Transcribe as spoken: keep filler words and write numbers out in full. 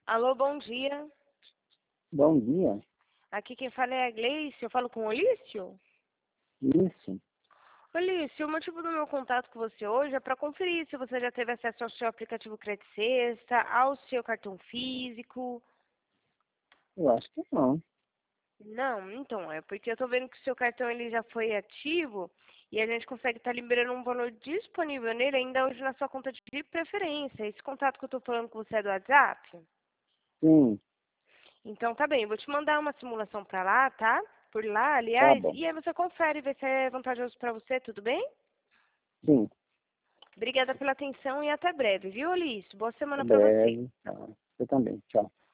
Alô, bom dia. Bom dia. Aqui quem fala é a Gleice. Eu falo com o Olício? Isso. Olício, o motivo do meu contato com você hoje é para conferir se você já teve acesso ao seu aplicativo Credit Sexta, ao seu cartão físico. Eu acho que não. Não, então, é porque eu tô vendo que o seu cartão ele já foi ativo e a gente consegue estar liberando um valor disponível nele ainda hoje na sua conta de preferência. Esse contato que eu tô falando com você é do WhatsApp? Sim, Então tá bem, eu vou te mandar uma simulação pra lá, tá? Por lá, tá aliás, bom. e aí você confere, vê se é vantajoso pra você, tudo bem? Sim, Obrigada pela atenção e até breve, viu, Ulisses? Boa até semana pra você. breve. Tá. Você também. Tchau.